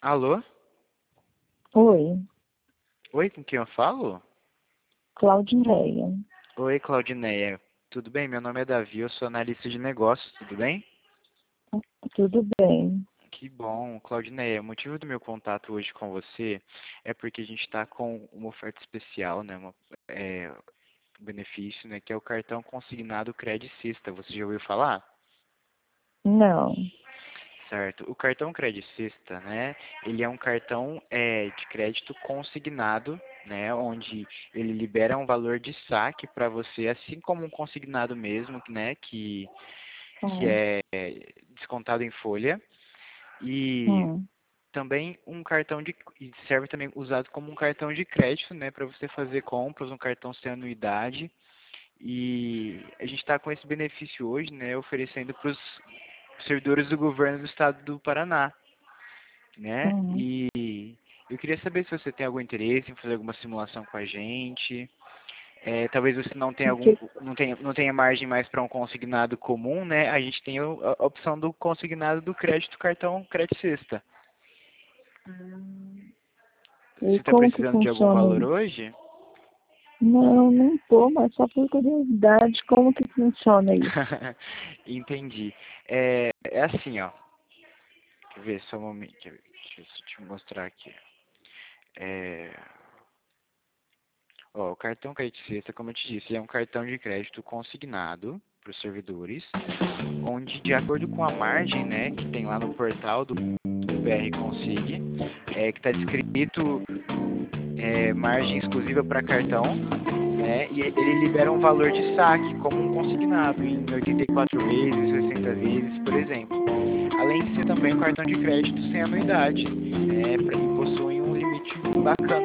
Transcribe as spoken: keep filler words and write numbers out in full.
Alô? Oi, Oi, com quem eu falo? Claudineia. Oi, Claudineia. Tudo bem? Meu nome é Davi, eu sou analista de negócios, tudo bem? Tudo bem? Que bom, Claudineia. O motivo do meu contato hoje com você é porque a gente está com uma oferta especial, né? Uma, é, um benefício, né? Que é o cartão consignado Credicista. Você já ouviu falar? Não. Certo. O cartão Credicista, né? Ele é um cartão é, de crédito consignado, né? Onde ele libera um valor de saque para você, assim como um consignado mesmo, né? Que, que Hum, é descontado em folha. E hum, também um cartão de e serve também usado como um cartão de crédito, né? Para você fazer compras, um cartão sem anuidade. E a gente está com esse benefício hoje, né? Oferecendo para os servidores do governo do estado do Paraná, né? hum. E eu queria saber se você tem algum interesse em fazer alguma simulação com a gente. É, talvez você não tenha O algum, que, não tenha, não tenha margem mais para um consignado comum, né? A gente tem o- a opção do consignado do crédito cartão Crédito Sexta. e Você está como que precisando de algum funciona valor isso? hoje? Não, não tô, mas só por curiosidade, como que funciona isso? Entendi. É, é assim, ó. Quer ver só um momento? Quer ver? Deixa eu te mostrar aqui. É, ó, o cartão Crédito Sexta, como eu te disse, ele é um cartão de crédito consignado para os servidores, onde, de acordo com a margem, né, que tem lá no portal do, do B R Consig, é, que está descrito é, margem exclusiva para cartão, né, e ele libera um valor de saque, como um consignado, em oitenta e quatro vezes, sessenta vezes, por exemplo. Além de ser também um cartão de crédito sem anuidade, né, pra, e possui um limite bacana